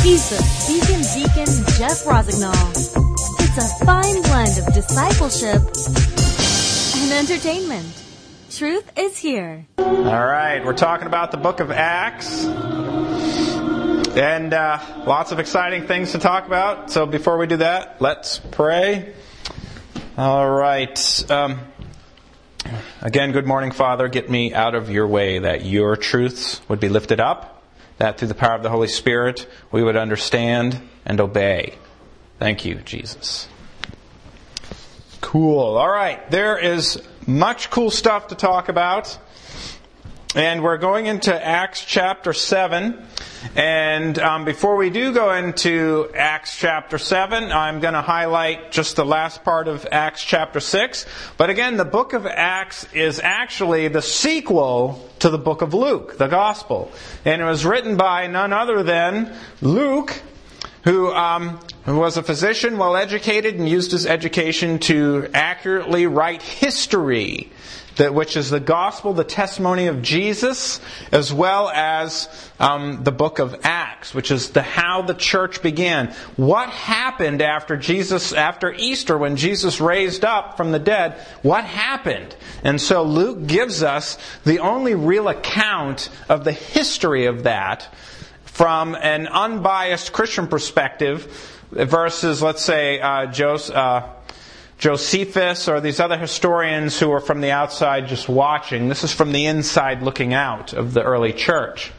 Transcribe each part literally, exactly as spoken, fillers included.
Isa, Beacon Deacon Jeff Rosignol. It's a fine blend of discipleship and entertainment. Truth is here. All right, we're talking about the book of Acts. And uh, lots of exciting things to talk about. So before we do that, let's pray. All right. Um, again, good morning, Father. Get me out of your way that your truths would be lifted up, that through the power of the Holy Spirit we would understand and obey. Thank you, Jesus. Cool. All right. There is much cool stuff to talk about. And we're going into Acts chapter seven. And um, before we do go into Acts chapter seven, I'm going to highlight just the last part of Acts chapter six. But again, the book of Acts is actually the sequel to the book of Luke, the Gospel. And it was written by none other than Luke, who um, who was a physician, well-educated, and used his education to accurately write history, that which is the gospel, the testimony of Jesus, as well as um, the book of Acts, which is the how the church began. What happened after Jesus, after Easter, when Jesus raised up from the dead? What happened? And so Luke gives us the only real account of the history of that from an unbiased Christian perspective, versus, let's say, uh, Joseph. Uh, Josephus or these other historians who are from the outside just watching. This is from the inside looking out of the early church.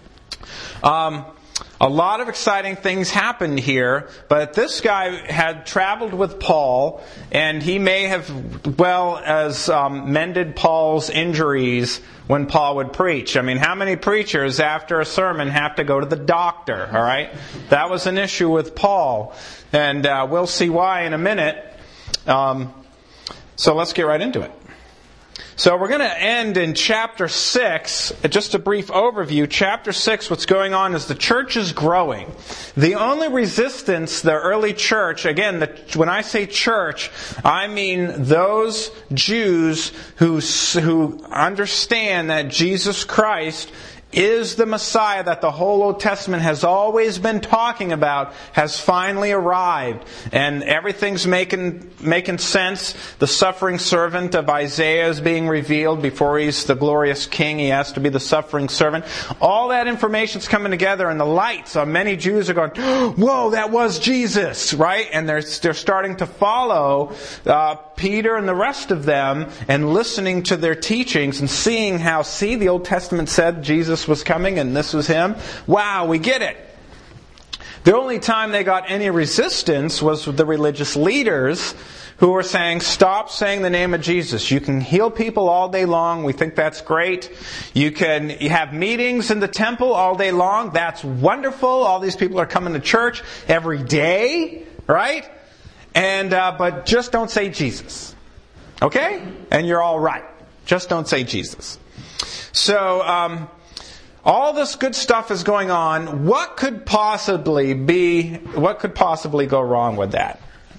Um, a lot of exciting things happened here, but this guy had traveled with Paul, and he may have well as um, mended Paul's injuries when Paul would preach. I mean, how many preachers after a sermon have to go to the doctor, all right? That was an issue with Paul, and uh, we'll see why in a minute. Um, so let's get right into it. So we're going to end in chapter six. Just a brief overview. Chapter six, what's going on is the church is growing. The only resistance the early church, again, the, when I say church, I mean those Jews who, who understand that Jesus Christ is the Messiah that the whole Old Testament has always been talking about, has finally arrived. And everything's making making sense. The suffering servant of Isaiah is being revealed. Before he's the glorious king, he has to be the suffering servant. All that information's coming together, and the lights on many Jews are going, whoa, that was Jesus, right? And they're, they're starting to follow uh, Peter and the rest of them and listening to their teachings and seeing how, see, the Old Testament said Jesus was coming and this was him. Wow, we get it. The only time they got any resistance was with the religious leaders who were saying, stop saying the name of Jesus. You can heal people all day long. We think that's great. You can you have meetings in the temple all day long. That's wonderful. All these people are coming to church every day, right? And uh, but just don't say Jesus. Okay? And you're all right. Just don't say Jesus. So, um, all this good stuff is going on. What could possibly be, what could possibly go wrong with that?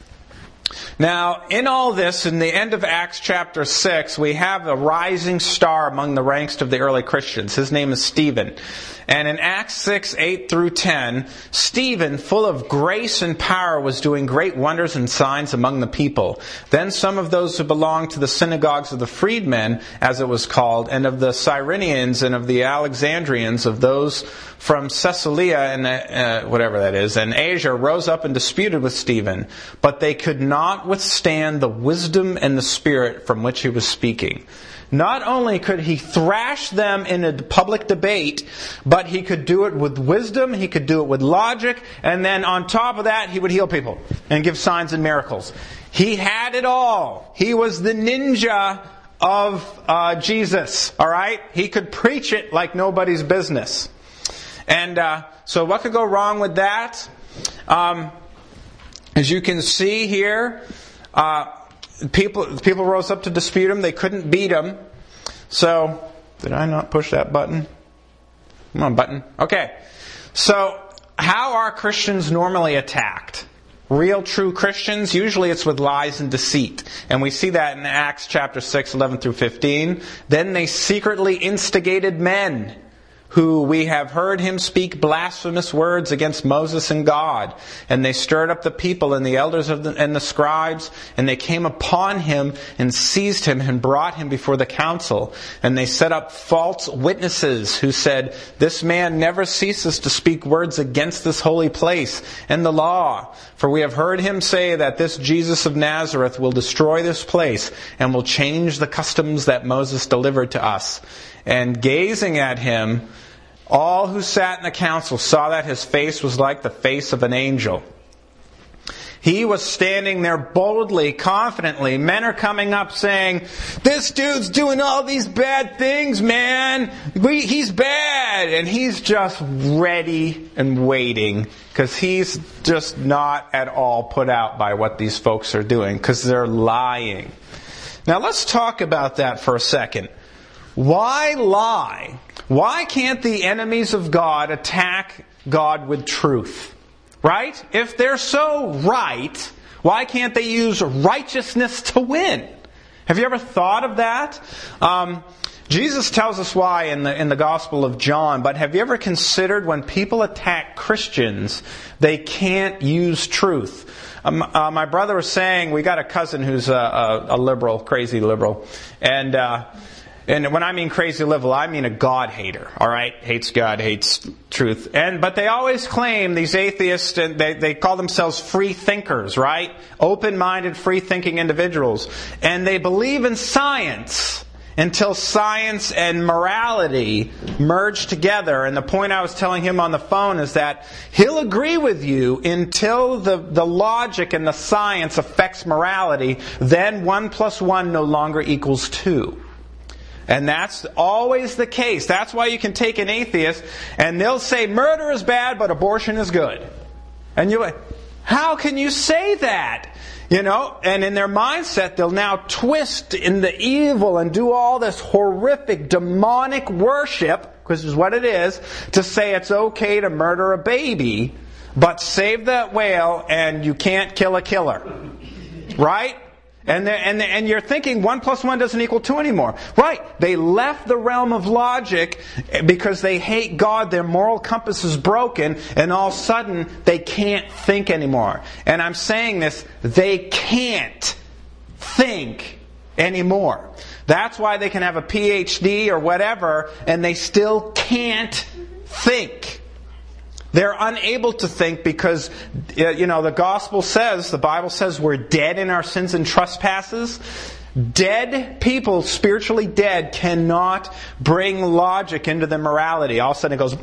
Now, in all this, in the end of Acts chapter six, we have a rising star among the ranks of the early Christians. His name is Stephen. And in Acts six, eight through ten, Stephen, full of grace and power, was doing great wonders and signs among the people. Then some of those who belonged to the synagogues of the freedmen, as it was called, and of the Cyrenians and of the Alexandrians, of those from Caesarea and uh, whatever that is, and Asia, rose up and disputed with Stephen. But they could not withstand the wisdom and the spirit from which he was speaking. Not only could he thrash them in a public debate, but he could do it with wisdom, he could do it with logic, and then on top of that, he would heal people and give signs and miracles. He had it all. He was the ninja of uh, Jesus, all right? He could preach it like nobody's business. And uh, so what could go wrong with that? Um, as you can see here, uh, People people rose up to dispute him. They couldn't beat him. So, did I not push that button? Come on, button. Okay. So, how are Christians normally attacked? Real, true Christians, usually it's with lies and deceit. And we see that in Acts chapter six, eleven through fifteen. Then they secretly instigated men who we have heard him speak blasphemous words against Moses and God. And they stirred up the people and the elders of the, and the scribes, and they came upon him and seized him and brought him before the council. And they set up false witnesses who said, "This man never ceases to speak words against this holy place and the law. For we have heard him say that this Jesus of Nazareth will destroy this place and will change the customs that Moses delivered to us." And gazing at him, all who sat in the council saw that his face was like the face of an angel. He was standing there boldly, confidently. Men are coming up saying, "This dude's doing all these bad things, man. We, he's bad." And he's just ready and waiting because he's just not at all put out by what these folks are doing because they're lying. Now let's talk about that for a second. Why lie? Why can't the enemies of God attack God with truth? Right? If they're so right, why can't they use righteousness to win? Have you ever thought of that? Um, Jesus tells us why in the in the Gospel of John, but have you ever considered when people attack Christians, they can't use truth? Um, uh, my brother was saying, we got a cousin who's a, a, a liberal, crazy liberal, and uh, and when I mean crazy liberal, I mean a God hater. All right, hates God, hates truth, and but they always claim, these atheists, and they they call themselves free thinkers, right? Open-minded, free-thinking individuals, and they believe in science until science and morality merge together. And the point I was telling him on the phone is that he'll agree with you until the, the logic and the science affects morality. Then one plus one no longer equals two. And that's always the case. That's why you can take an atheist and they'll say murder is bad but abortion is good. And you're like, how can you say that? You know, and in their mindset, they'll now twist in the evil and do all this horrific demonic worship, because is what it is, to say it's okay to murder a baby, but save that whale and you can't kill a killer. Right? And and and you're thinking one plus one doesn't equal two anymore. Right. They left the realm of logic because they hate God. Their moral compass is broken. And all of a sudden, they can't think anymore. And I'm saying this, they can't think anymore. That's why they can have a P H D or whatever, and they still can't think. They're unable to think because, you know, the gospel says, the Bible says we're dead in our sins and trespasses. Dead people, spiritually dead, cannot bring logic into their morality. All of a sudden it goes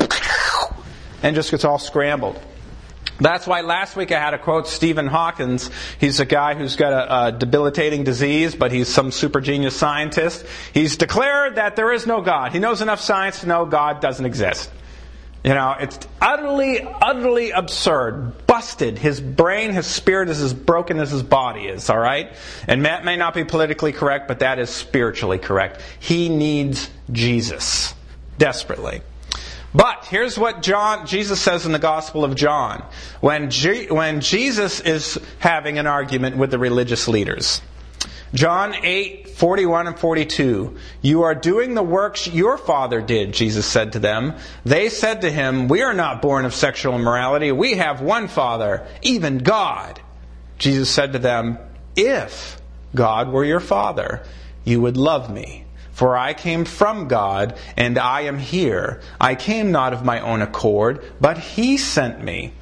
and just gets all scrambled. That's why last week I had to quote Stephen Hawkins. He's a guy who's got a, a debilitating disease, but he's some super genius scientist. He's declared that there is no God. He knows enough science to know God doesn't exist. You know, it's utterly, utterly absurd. Busted. His brain, his spirit is as broken as his body is, all right? And that may not be politically correct, but that is spiritually correct. He needs Jesus. Desperately. But here's what John, Jesus says in the Gospel of John. When, G, when Jesus is having an argument with the religious leaders. John eight, forty-one and forty-two. "You are doing the works your father did," Jesus said to them. They said to him, "We are not born of sexual immorality. We have one Father, even God." Jesus said to them, "If God were your Father, you would love me. For I came from God, and I am here. I came not of my own accord, but He sent me.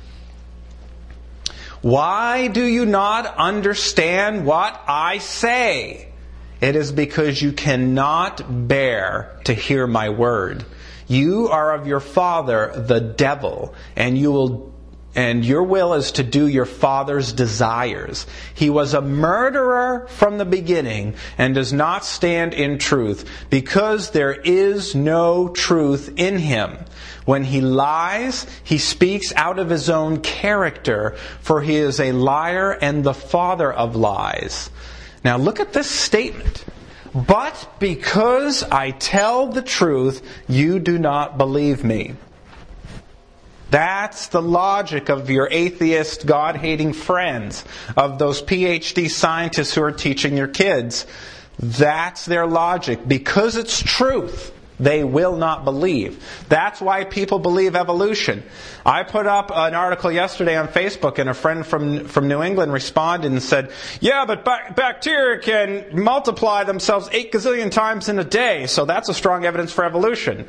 Why do you not understand what I say? It is because you cannot bear to hear my word. You are of your father, the devil, and you will and your will is to do your father's desires. He was a murderer from the beginning and does not stand in truth, because there is no truth in him. When he lies, he speaks out of his own character, for he is a liar and the father of lies. Now look at this statement. But because I tell the truth, you do not believe me. That's the logic of your atheist, God-hating friends, of those P H D scientists who are teaching your kids. That's their logic. Because it's truth, they will not believe. That's why people believe evolution. I put up an article yesterday on Facebook, and a friend from from New England responded and said, yeah, but ba- bacteria can multiply themselves eight gazillion times in a day, so that's a strong evidence for evolution.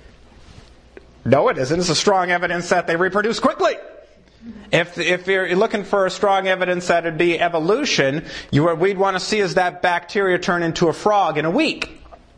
No, it isn't. It's a strong evidence that they reproduce quickly. If if you're looking for a strong evidence that it'd be evolution, you we'd want to see is that bacteria turn into a frog in a week.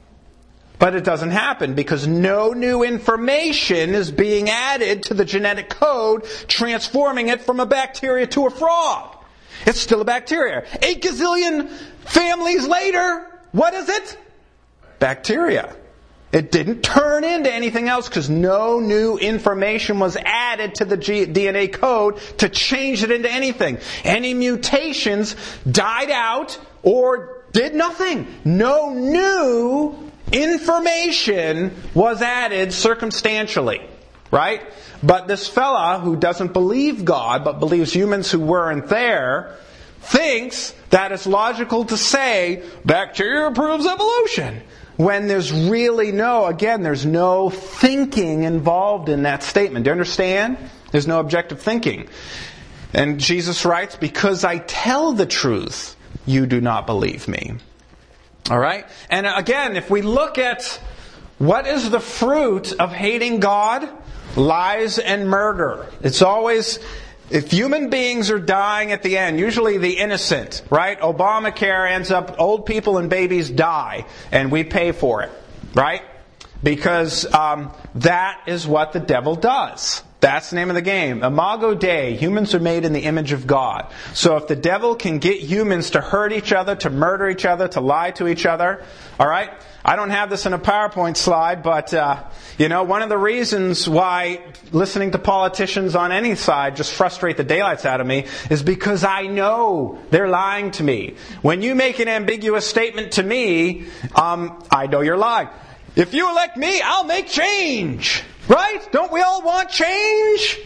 But it doesn't happen because no new information is being added to the genetic code, transforming it from a bacteria to a frog. It's still a bacteria. Eight gazillion families later, what is it? Bacteria. It didn't turn into anything else because no new information was added to the G- D N A code to change it into anything. Any mutations died out or did nothing. No new information was added circumstantially. Right? But this fella who doesn't believe God but believes humans who weren't there thinks that it's logical to say bacteria proves evolution. When there's really no, again, there's no thinking involved in that statement. Do you understand? There's no objective thinking. And Jesus writes, because I tell the truth, you do not believe me. All right? And again, if we look at what is the fruit of hating God? Lies and murder. It's always... If human beings are dying at the end, usually the innocent, right? Obamacare ends up, old people and babies die, and we pay for it, right? Because um, that is what the devil does. That's the name of the game. Imago Dei, humans are made in the image of God. So if the devil can get humans to hurt each other, to murder each other, to lie to each other, all right? I don't have this in a PowerPoint slide, but, uh, you know, one of the reasons why listening to politicians on any side just frustrate the daylights out of me is because I know they're lying to me. When you make an ambiguous statement to me, um, I know you're lying. If you elect me, I'll make change. Right? Don't we all want change?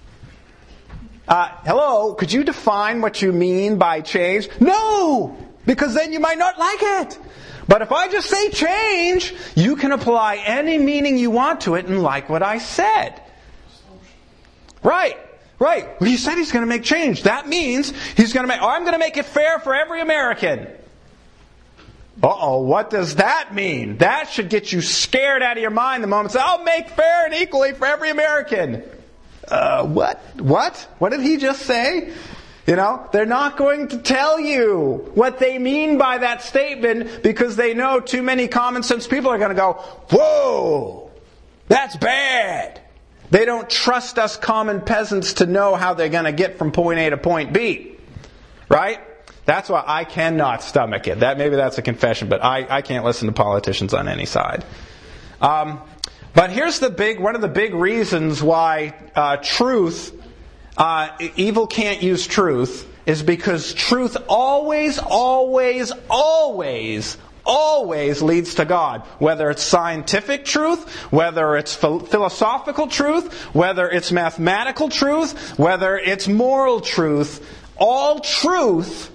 Uh, hello, could you define what you mean by change? No! Because then you might not like it. But if I just say change, you can apply any meaning you want to it and like what I said. Right, right. Well, he said he's going to make change. That means he's going to make, oh, I'm going to make it fair for every American. Uh-oh, what does that mean? That should get you scared out of your mind the moment. Say, I'll make fair and equally for every American. Uh, what? What? What did he just say? You know, they're not going to tell you what they mean by that statement because they know too many common sense people are going to go, whoa, that's bad. They don't trust us common peasants to know how they're going to get from point A to point B. Right? That's why I cannot stomach it. That maybe that's a confession, but I, I can't listen to politicians on any side. Um, but here's the big one of the big reasons why uh, truth, uh, evil can't use truth, is because truth always, always, always, always leads to God. Whether it's scientific truth, whether it's ph- philosophical truth, whether it's mathematical truth, whether it's moral truth, all truth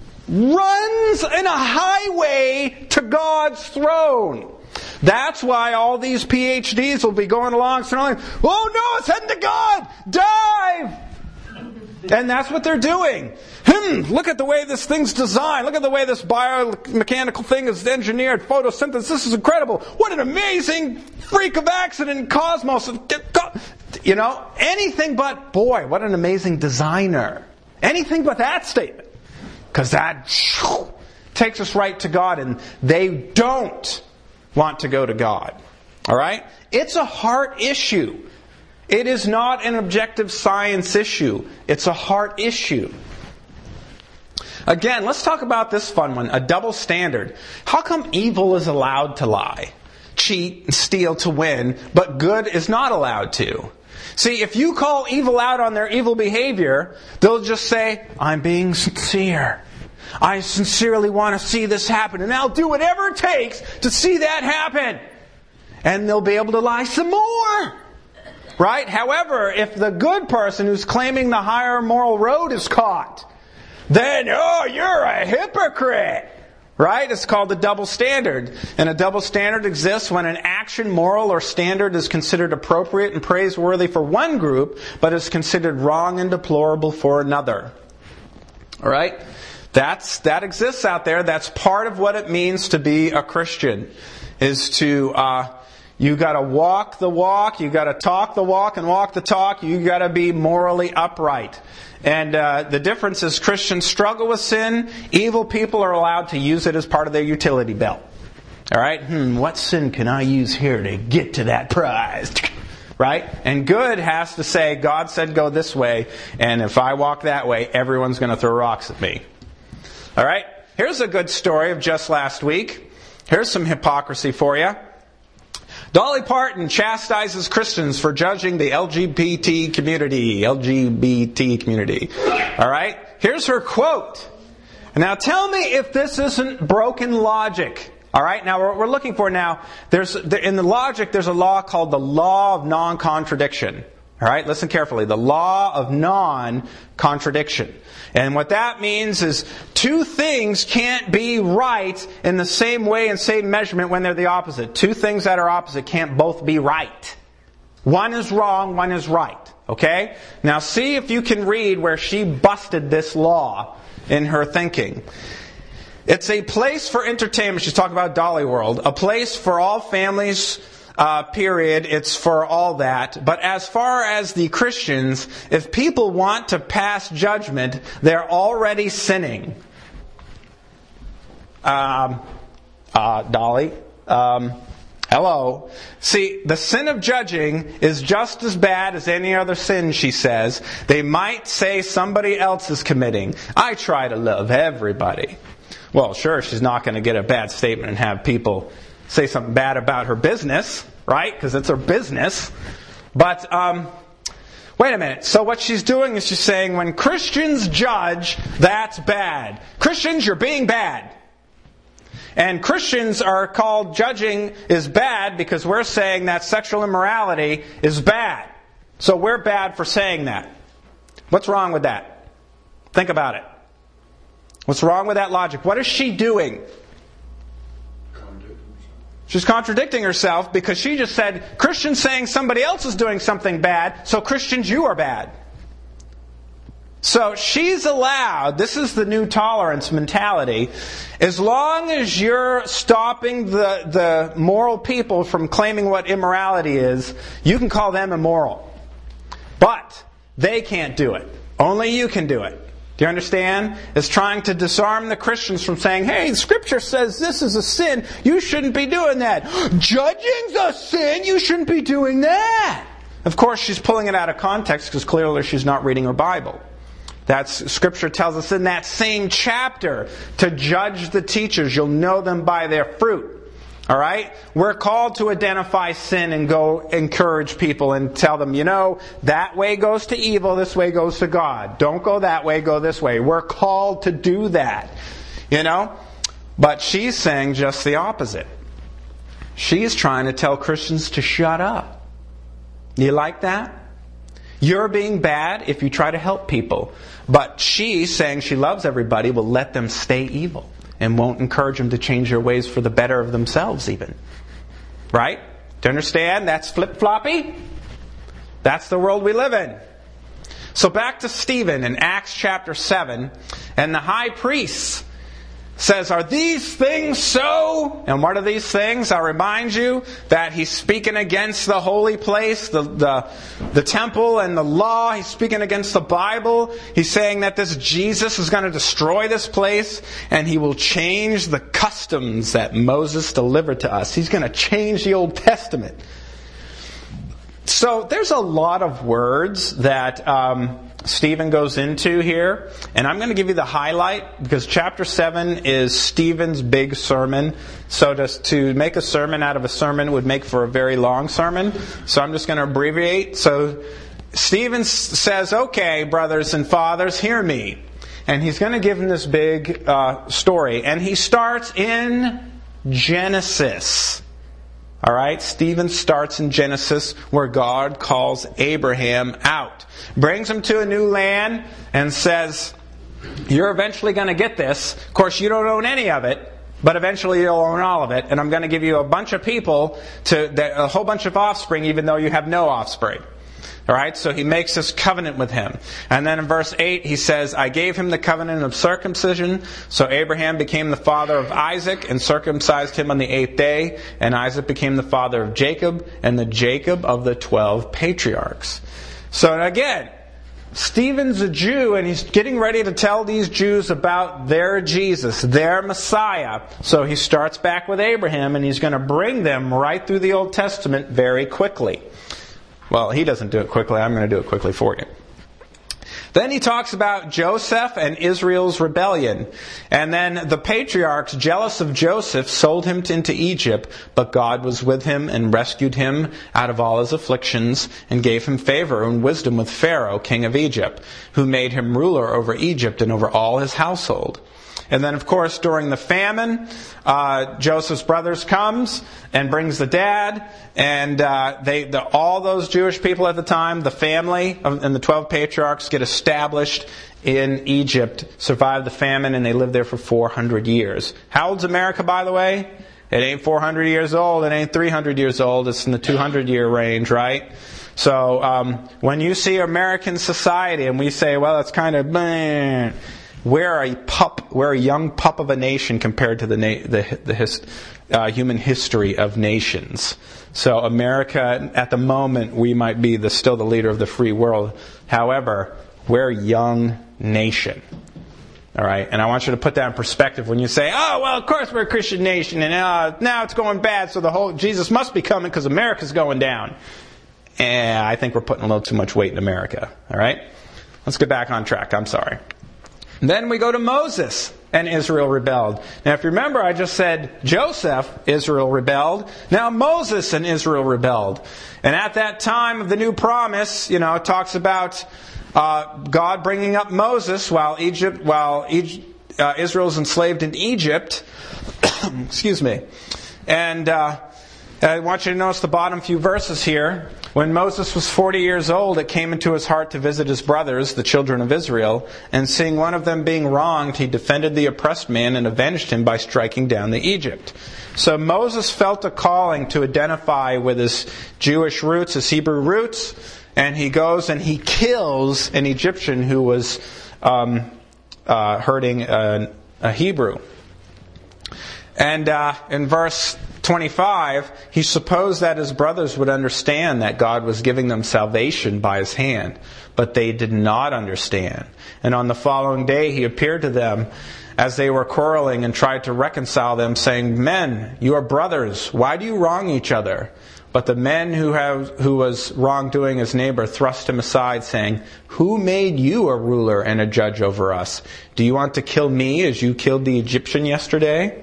runs in a highway to God's throne. That's why all these P H Ds will be going along saying, oh no, it's heading to God! Dive! And that's what they're doing. Hmm, look at the way this thing's designed. Look at the way this biomechanical thing is engineered. Photosynthesis, this is incredible. What an amazing freak of accident in cosmos. You know, anything but, boy, what an amazing designer. Anything but that statement. Because that shoo, takes us right to God, and they don't want to go to God. All right? It's a heart issue. It is not an objective science issue. It's a heart issue. Again, let's talk about this fun one, a double standard. How come evil is allowed to lie, cheat, and steal to win, but good is not allowed to? See, if you call evil out on their evil behavior, they'll just say, I'm being sincere. I sincerely want to see this happen, and I'll do whatever it takes to see that happen. And they'll be able to lie some more. Right? However, if the good person who's claiming the higher moral road is caught, then, oh, you're a hypocrite. Right? It's called the double standard. And a double standard exists when an action, moral, or standard is considered appropriate and praiseworthy for one group, but is considered wrong and deplorable for another. All right? That's, that exists out there. That's part of what it means to be a Christian. Is to, uh, you gotta walk the walk, you gotta talk the walk and walk the talk, you gotta be morally upright. And uh, the difference is Christians struggle with sin. Evil people are allowed to use it as part of their utility belt. All right? Hmm, what sin can I use here to get to that prize? Right? And good has to say, God said go this way, and if I walk that way, everyone's going to throw rocks at me. All right? Here's a good story of just last week. Here's some hypocrisy for you. Dolly Parton chastises Christians for judging the L G B T community. L G B T community. All right? Here's her quote. Now tell me if this isn't broken logic. All right? Now what we're looking for now, there's in the logic there's a law called the law of non-contradiction. All right? Listen carefully. The law of non-contradiction. And what that means is two things can't be right in the same way and same measurement when they're the opposite. Two things that are opposite can't both be right. One is wrong, one is right. Okay? Now see if you can read where she busted this law in her thinking. It's a place for entertainment. She's talking about Dolly World. A place for all families, Uh, period. It's for all that. But as far as the Christians, if people want to pass judgment, they're already sinning. Um, uh, Dolly, um, hello. See, the sin of judging is just as bad as any other sin, she says. They might say somebody else is committing. I try to love everybody. Well, sure, she's not going to get a bad statement and have people say something bad about her business, right? Because it's her business. But, um, wait a minute. So what she's doing is she's saying when Christians judge, that's bad. Christians, you're being bad. And Christians are called judging is bad because we're saying that sexual immorality is bad. So we're bad for saying that. What's wrong with that? Think about it. What's wrong with that logic? What is she doing? She's contradicting herself because she just said, Christians saying somebody else is doing something bad, so Christians, you are bad. So she's allowed, this is the new tolerance mentality, as long as you're stopping the, the moral people from claiming what immorality is, you can call them immoral. But they can't do it. Only you can do it. Do you understand? It's trying to disarm the Christians from saying, hey, Scripture says this is a sin. You shouldn't be doing that. Judging's a sin. You shouldn't be doing that. Of course, she's pulling it out of context because clearly she's not reading her Bible. That's Scripture tells us in that same chapter to judge the teachers. You'll know them by their fruit. All right? We're called to identify sin and go encourage people and tell them, you know, that way goes to evil, this way goes to God. Don't go that way, go this way. We're called to do that. You know? But she's saying just the opposite. She's trying to tell Christians to shut up. You like that? You're being bad if you try to help people. But she's saying she loves everybody, will let them stay evil. And won't encourage them to change their ways for the better of themselves even. Right? Do you understand? That's flip-floppy. That's the world we live in. So back to Stephen in Acts chapter seven. And the high priest says, are these things so? And what are these things? I'll remind you that he's speaking against the holy place, the, the, the temple and the law. He's speaking against the Bible. He's saying that this Jesus is going to destroy this place and he will change the customs that Moses delivered to us. He's going to change the Old Testament. So there's a lot of words that um, Stephen goes into here. And I'm going to give you the highlight because chapter seven is Stephen's big sermon. So to, to make a sermon out of a sermon would make for a very long sermon. So I'm just going to abbreviate. So Stephen says, okay, brothers and fathers, hear me. And he's going to give them this big uh, story. And he starts in Genesis. All right, Stephen starts in Genesis where God calls Abraham out. Brings him to a new land and says, you're eventually going to get this. Of course, you don't own any of it. but eventually you'll own all of it. And I'm going to give you a bunch of people, to a whole bunch of offspring, even though you have no offspring. All right, so he makes this covenant with him. And then in verse eight, he says, I gave him the covenant of circumcision. So Abraham became the father of Isaac and circumcised him on the eighth day. And Isaac became the father of Jacob and the Jacob of the twelve patriarchs. So again, Stephen's a Jew, and he's getting ready to tell these Jews about their Jesus, their Messiah. So he starts back with Abraham, and he's going to bring them right through the Old Testament very quickly. Well, he doesn't do it quickly. I'm going to do it quickly for you. Then he talks about Joseph and Israel's rebellion. And then the patriarchs, jealous of Joseph, sold him into Egypt, but God was with him and rescued him out of all his afflictions and gave him favor and wisdom with Pharaoh, king of Egypt, who made him ruler over Egypt and over all his household. And then, of course, during the famine, uh, Joseph's brothers comes and brings the dad, and uh, they, the, all those Jewish people at the time, the family of, and the twelve patriarchs get established in Egypt, survive the famine, and they live there for four hundred years. How old's America, by the way? It ain't four hundred years old. It ain't three hundred years old. It's in the two hundred year range, right? So um, when you see American society, and we say, well, it's kind of... Bleh, We're a pup. We're a young pup of a nation compared to the na- the, the his, uh, human history of nations. So America, at the moment, we might be the, still the leader of the free world. However, we're a young nation. All right, and I want you to put that in perspective when you say, "Oh, well, of course we're a Christian nation, and uh, now it's going bad, so the whole Jesus must be coming because America's going down." And I think we're putting a little too much weight in America. All right, let's get back on track. I'm sorry. Then we go to Moses, and Israel rebelled. Now, if you remember, I just said Joseph, Israel rebelled. Now Moses and Israel rebelled. And at that time of the new promise, you know, it talks about uh, God bringing up Moses while Egypt, while Egypt, uh, Israel's enslaved in Egypt. Excuse me. And uh, I want you to notice the bottom few verses here. When Moses was forty years old, it came into his heart to visit his brothers, the children of Israel, and seeing one of them being wronged, he defended the oppressed man and avenged him by striking down the Egypt. So Moses felt a calling to identify with his Jewish roots, his Hebrew roots, and he goes and he kills an Egyptian who was um, uh, hurting a, a Hebrew. And uh, in verse twenty-five, he supposed that his brothers would understand that God was giving them salvation by his hand, but they did not understand. And on the following day he appeared to them as they were quarreling and tried to reconcile them, saying, "Men, you are brothers. Why do you wrong each other?" But the men who have who was wrongdoing his neighbor thrust him aside, saying, "Who made you a ruler and a judge over us? Do you want to kill me as you killed the Egyptian yesterday?"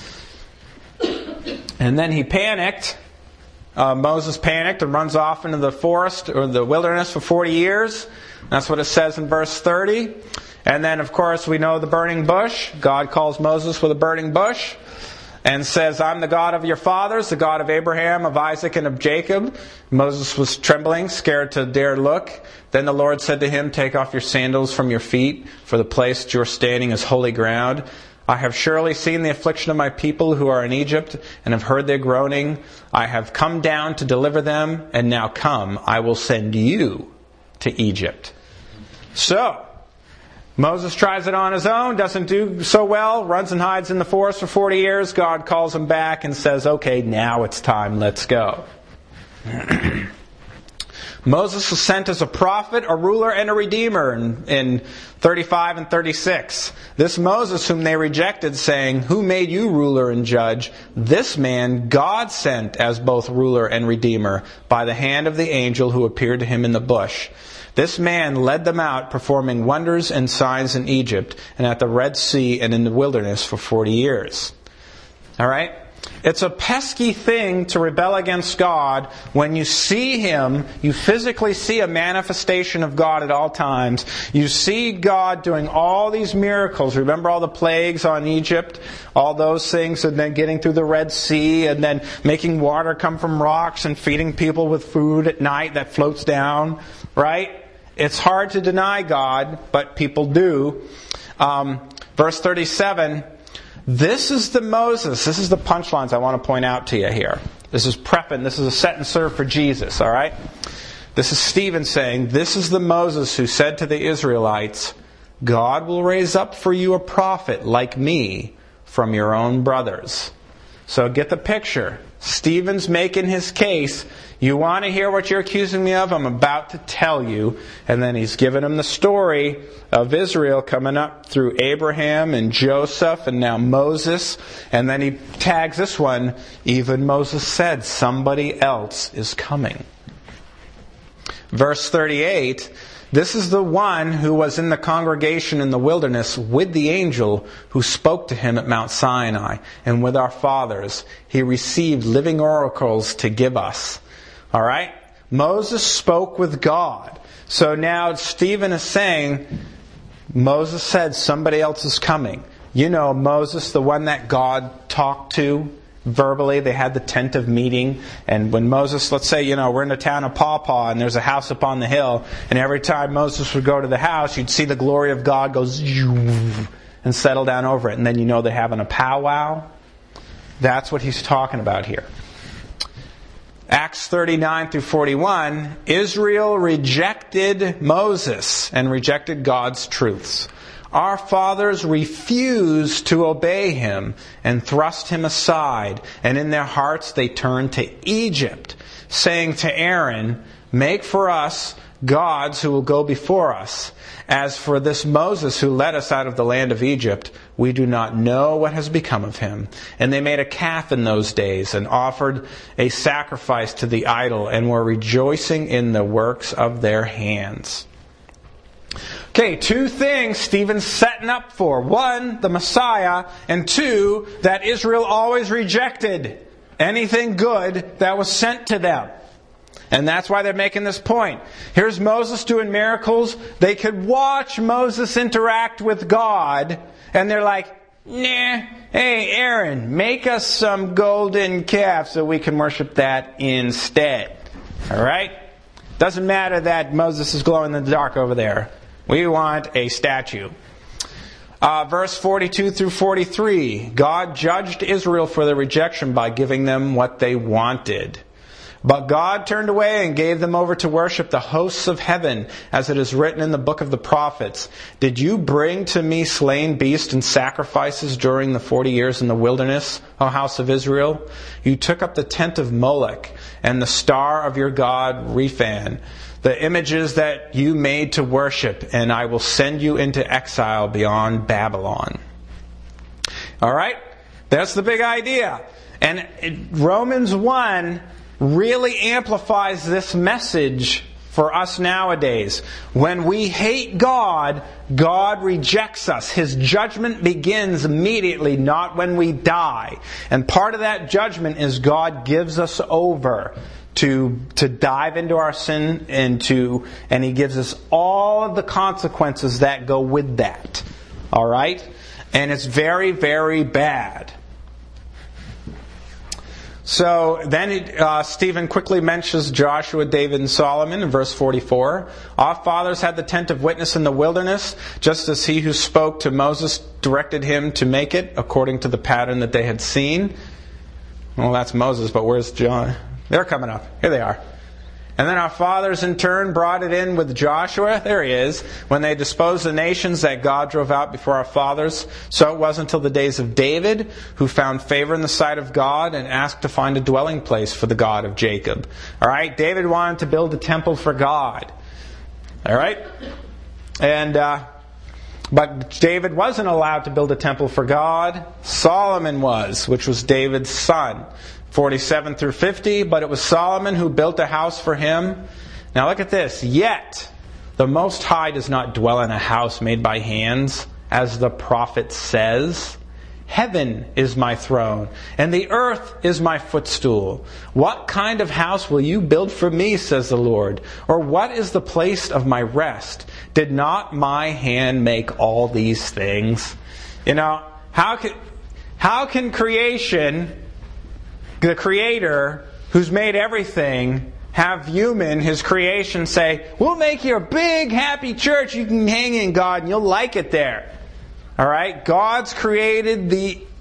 And then he panicked. Uh, Moses panicked and runs off into the forest or the wilderness for forty years. That's what it says in verse thirty. And then, of course, we know the burning bush. God calls Moses with a burning bush and says, "I'm the God of your fathers, the God of Abraham, of Isaac, and of Jacob." Moses was trembling, scared to dare look. Then the Lord said to him, "Take off your sandals from your feet, for the place that you are standing is holy ground. I have surely seen the affliction of my people who are in Egypt, and have heard their groaning. I have come down to deliver them, and now come, I will send you to Egypt." So, Moses tries it on his own, doesn't do so well, runs and hides in the forest for forty years. God calls him back and says, "Okay, now it's time, let's go." Moses was sent as a prophet, a ruler, and a redeemer in, in thirty-five and thirty-six. This Moses whom they rejected, saying, "Who made you ruler and judge?" This man God sent as both ruler and redeemer by the hand of the angel who appeared to him in the bush. This man led them out, performing wonders and signs in Egypt and at the Red Sea and in the wilderness for forty years. All right? It's a pesky thing to rebel against God when you see Him, you physically see a manifestation of God at all times. You see God doing all these miracles. Remember all the plagues on Egypt? All those things, and then getting through the Red Sea, and then making water come from rocks, and feeding people with food at night that floats down. Right? It's hard to deny God, but people do. Um, verse thirty-seven... This is the Moses. This is the punchlines I want to point out to you here. This is prepping. This is a set and serve for Jesus, all right? This is Stephen saying, this is the Moses who said to the Israelites, God will raise up for you a prophet like me from your own brothers. So get the picture. Stephen's making his case. You want to hear what you're accusing me of? I'm about to tell you. And then he's giving him the story of Israel coming up through Abraham and Joseph and now Moses. And then he tags this one, even Moses said, somebody else is coming. Verse thirty-eight, this is the one who was in the congregation in the wilderness with the angel who spoke to him at Mount Sinai, and with our fathers. He received living oracles to give us. All right? Moses spoke with God. So now Stephen is saying, Moses said somebody else is coming. You know Moses, the one that God talked to verbally. They had the tent of meeting, and when Moses, let's say, you know, we're in the town of Paw Paw and there's a house up on the hill, and every time Moses would go to the house, you'd see the glory of God go and settle down over it, and then you know they're having a powwow. That's what he's talking about here. Acts thirty-nine through forty-one, Israel rejected Moses and rejected God's truths. Our fathers refused to obey him and thrust him aside, and in their hearts they turned to Egypt, saying to Aaron, make for us gods who will go before us. As for this Moses who led us out of the land of Egypt, we do not know what has become of him. And they made a calf in those days and offered a sacrifice to the idol and were rejoicing in the works of their hands. Okay, two things Stephen's setting up for. One, the Messiah, and two, that Israel always rejected anything good that was sent to them. And that's why they're making this point. Here's Moses doing miracles. They could watch Moses interact with God, and they're like, nah, hey Aaron, make us some golden calf so we can worship that instead. Alright? Doesn't matter that Moses is glowing in the dark over there. We want a statue. Uh, verse forty-two through forty-three. God judged Israel for their rejection by giving them what they wanted. But God turned away and gave them over to worship the hosts of heaven, as it is written in the book of the prophets. Did you bring to me slain beasts and sacrifices during the forty years in the wilderness, O house of Israel? You took up the tent of Molech and the star of your god Rephan, the images that you made to worship, and I will send you into exile beyond Babylon. All right? That's the big idea. And Romans one really amplifies this message for us nowadays. When we hate God, God rejects us. His judgment begins immediately, not when we die. And part of that judgment is God gives us over to to dive into our sin and to and He gives us all of the consequences that go with that. All right? And it's very, very bad. So then uh, Stephen quickly mentions Joshua, David, and Solomon in verse forty-four. Our fathers had the tent of witness in the wilderness, just as he who spoke to Moses directed him to make it, according to the pattern that they had seen. Well, that's Moses, but where's John? They're coming up. Here they are. And then our fathers in turn brought it in with Joshua. There he is. When they disposed the nations that God drove out before our fathers. So it was until the days of David, who found favor in the sight of God and asked to find a dwelling place for the God of Jacob. All right? David wanted to build a temple for God. All right? And, uh, but David wasn't allowed to build a temple for God. Solomon was, which was David's son. forty-seven through fifty, but it was Solomon who built a house for him. Now look at this. Yet, the Most High does not dwell in a house made by hands, as the prophet says. Heaven is my throne, and the earth is my footstool. What kind of house will you build for me, says the Lord? Or what is the place of my rest? Did not my hand make all these things? You know, how can, how can creation, the Creator, who's made everything, have human, His creation, say, we'll make you a big, happy church you can hang in, God, and you'll like it there. All right? God's created the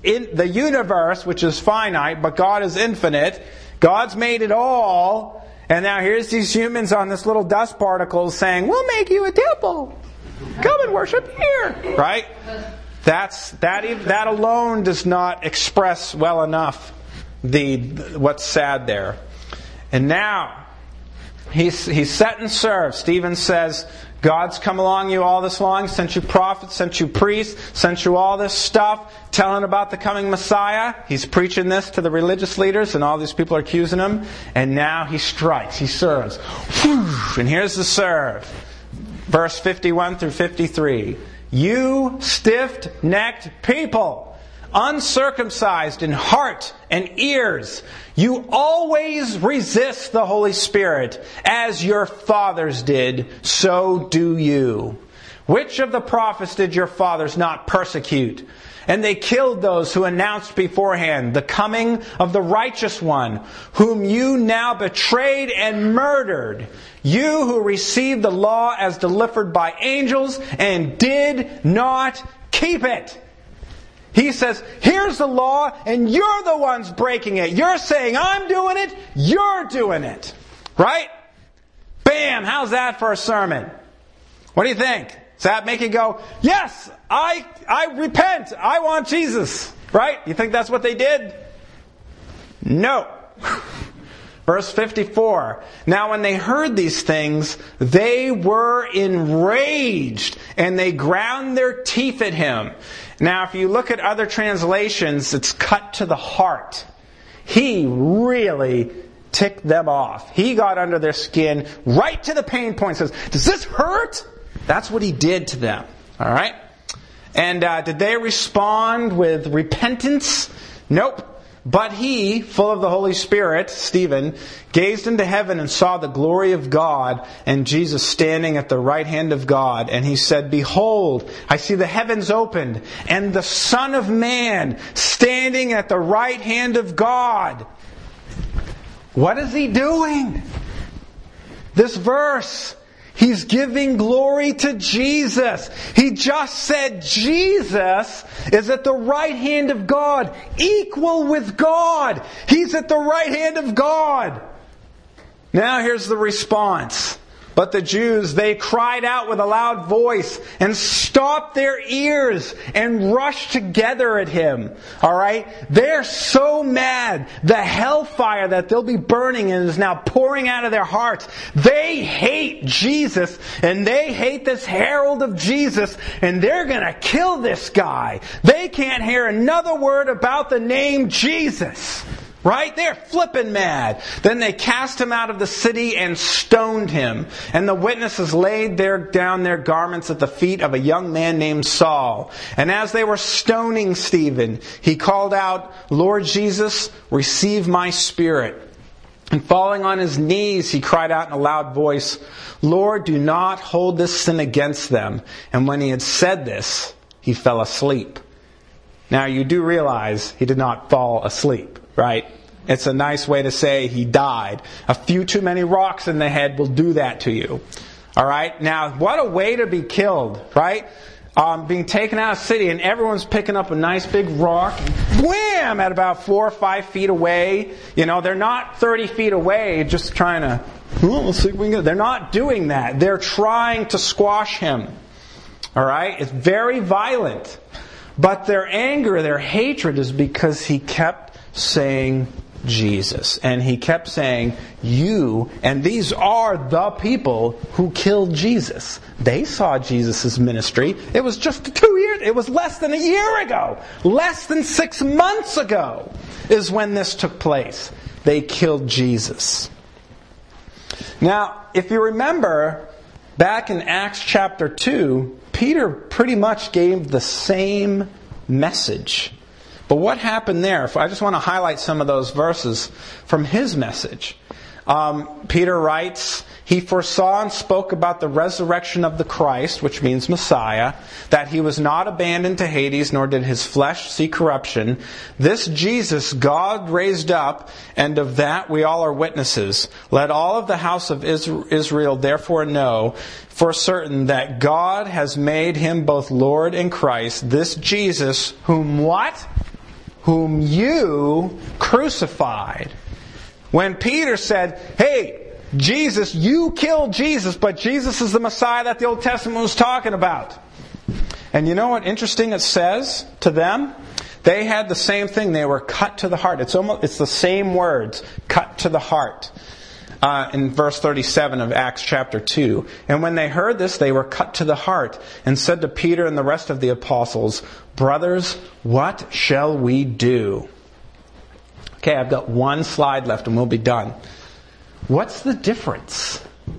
in the universe, which is finite, but God is infinite. God's made it all. And now here's these humans on this little dust particle saying, we'll make you a temple. Come and worship here. Right? That's that that alone does not express well enough the what's sad there. And now he's he's set and served. Stephen says, God's come along you all this long, sent you prophets, sent you priests, sent you all this stuff, telling about the coming Messiah. He's preaching this to the religious leaders, and all these people are accusing him. And now he strikes, he serves. And here's the serve. Verse fifty-one through fifty-three. You stiff-necked people, uncircumcised in heart and ears, you always resist the Holy Spirit, as your fathers did, so do you. Which of the prophets did your fathers not persecute? And they killed those who announced beforehand the coming of the righteous one, whom you now betrayed and murdered. You who received the law as delivered by angels and did not keep it. He says, here's the law, and you're the ones breaking it. You're saying, I'm doing it, you're doing it. Right? Bam! How's that for a sermon? What do you think? Does that make you go, yes, I I repent, I want Jesus? Right? You think that's what they did? No. Verse fifty-four. Now when they heard these things, they were enraged, and they ground their teeth at him. Now if you look at other translations, it's cut to the heart. He really ticked them off. He got under their skin, right to the pain point. Says, does this hurt? That's what he did to them. All right? And uh, did they respond with repentance? Nope. But he, full of the Holy Spirit, Stephen, gazed into heaven and saw the glory of God and Jesus standing at the right hand of God. And he said, behold, I see the heavens opened and the Son of Man standing at the right hand of God. What is he doing? This verse, he's giving glory to Jesus. He just said Jesus is at the right hand of God, equal with God. He's at the right hand of God. Now here's the response. But the Jews, they cried out with a loud voice and stopped their ears and rushed together at him. All right? They're so mad. The hellfire that they'll be burning in is now pouring out of their hearts. They hate Jesus, and they hate this herald of Jesus, and they're going to kill this guy. They can't hear another word about the name Jesus. Right? They're flipping mad. Then they cast him out of the city and stoned him. And the witnesses laid their, down their garments at the feet of a young man named Saul. And as they were stoning Stephen, he called out, Lord Jesus, receive my spirit. And falling on his knees, he cried out in a loud voice, Lord, do not hold this sin against them. And when he had said this, he fell asleep. Now you do realize he did not fall asleep. Right? It's a nice way to say he died. A few too many rocks in the head will do that to you. All right? Now, what a way to be killed, right? Um, being taken out of the city and everyone's picking up a nice big rock, wham, at about four or five feet away. You know, they're not thirty feet away just trying to, oh, let's see if we can get. They're not doing that. They're trying to squash him. All right? It's very violent. But their anger, their hatred is because he kept saying Jesus. And he kept saying, you, and these are the people who killed Jesus. They saw Jesus' ministry. It was just two years, it was less than a year ago. Less than six months ago is when this took place. They killed Jesus. Now, if you remember, back in Acts chapter two, Peter pretty much gave the same message. But what happened there? I just want to highlight some of those verses from his message. Um, Peter writes, he foresaw and spoke about the resurrection of the Christ, which means Messiah, that he was not abandoned to Hades, nor did his flesh see corruption. This Jesus God raised up, and of that we all are witnesses. Let all of the house of Israel therefore know for certain that God has made him both Lord and Christ, this Jesus, whom what? whom you crucified. When Peter said, hey, Jesus, you killed Jesus, but Jesus is the Messiah that the Old Testament was talking about. And you know what interesting it says to them? They had the same thing. They were cut to the heart. It's almost it's the same words, cut to the heart. Uh, in verse thirty-seven of Acts chapter two. And when they heard this, they were cut to the heart and said to Peter and the rest of the apostles, brothers, what shall we do? Okay, I've got one slide left and we'll be done. What's the difference?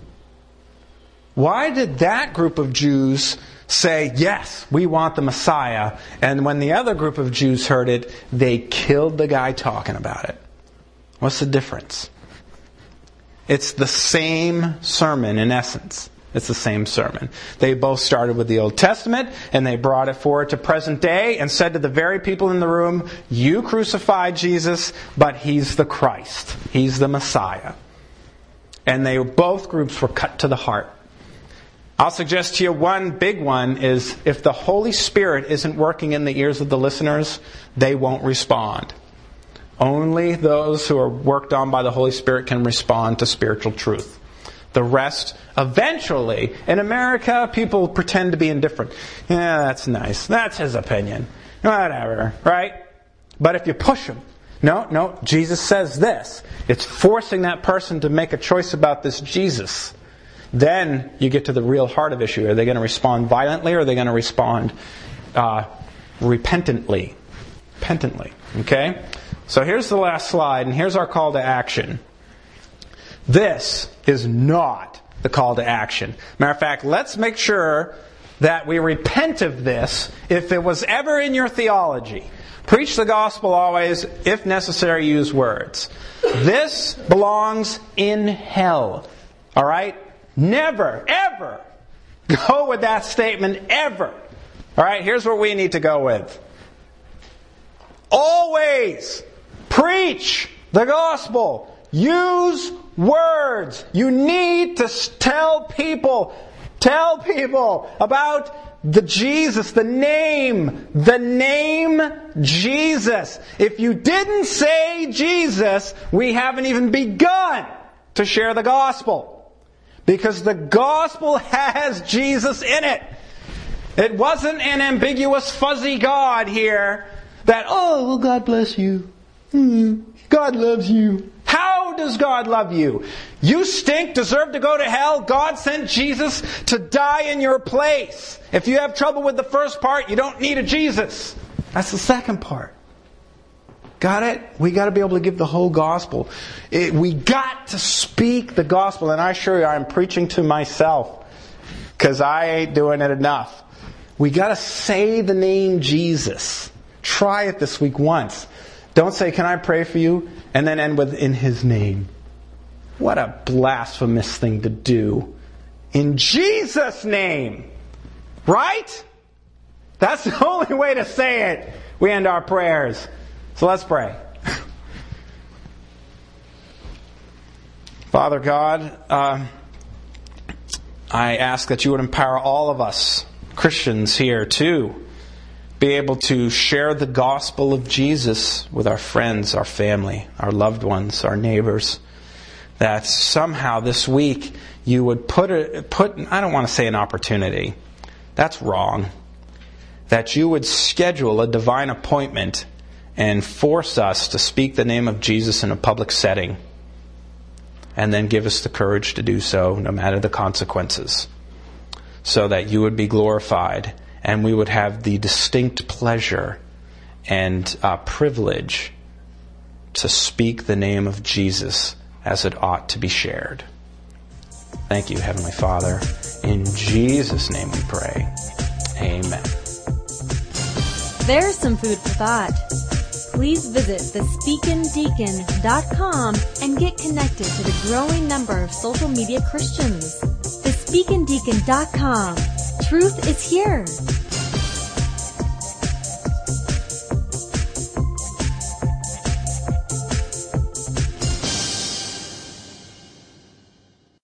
Why did that group of Jews say, yes, we want the Messiah, and when the other group of Jews heard it, they killed the guy talking about it? What's the difference? It's the same sermon in essence. It's the same sermon. They both started with the Old Testament and they brought it forward to present day and said to the very people in the room, you crucified Jesus, but He's the Christ. He's the Messiah. And they both groups were cut to the heart. I'll suggest to you one big one is if the Holy Spirit isn't working in the ears of the listeners, they won't respond. Only those who are worked on by the Holy Spirit can respond to spiritual truth. The rest, eventually, in America, people pretend to be indifferent. Yeah, that's nice. That's his opinion. Whatever, right? But if you push them, no, no, Jesus says this. It's forcing that person to make a choice about this Jesus. Then you get to the real heart of issue. Are they going to respond violently or are they going to respond uh, repentantly? Repentantly, okay? So here's the last slide, and here's our call to action. This is not the call to action. Matter of fact, let's make sure that we repent of this if it was ever in your theology. Preach the gospel always, if necessary, use words. This belongs in hell. All right? Never, ever go with that statement, ever. All right? Here's what we need to go with. Always preach the gospel. Use words. You need to tell people, tell people about the Jesus, the name, the name Jesus. If you didn't say Jesus, we haven't even begun to share the gospel. Because the gospel has Jesus in it. It wasn't an ambiguous, fuzzy God here that, oh, well, God bless you. Mm, God loves you. How does God love you? You stink, deserve to go to hell. God sent Jesus to die in your place. If you have trouble with the first part, you don't need a Jesus. That's the second part. Got it? We got to be able to give the whole gospel. It, we got to speak the gospel. And I assure you, I'm preaching to myself because I ain't doing it enough. We got to say the name Jesus. Try it this week once. Don't say, can I pray for you? And then end with, in His name. What a blasphemous thing to do. In Jesus' name. Right? That's the only way to say it. We end our prayers. So let's pray. Father God, uh, I ask that you would empower all of us, Christians here, to be able to share the gospel of Jesus with our friends, our family, our loved ones, our neighbors. That somehow this week you would put, a, put I don't want to say an opportunity. That's wrong. That you would schedule a divine appointment and force us to speak the name of Jesus in a public setting. And then give us the courage to do so, no matter the consequences. So that you would be glorified. And we would have the distinct pleasure and uh, privilege to speak the name of Jesus as it ought to be shared. Thank you, Heavenly Father. In Jesus' name we pray. Amen. There's some food for thought. Please visit the speakin deacon dot com and get connected to the growing number of social media Christians. the speakin deacon dot com. Truth is here.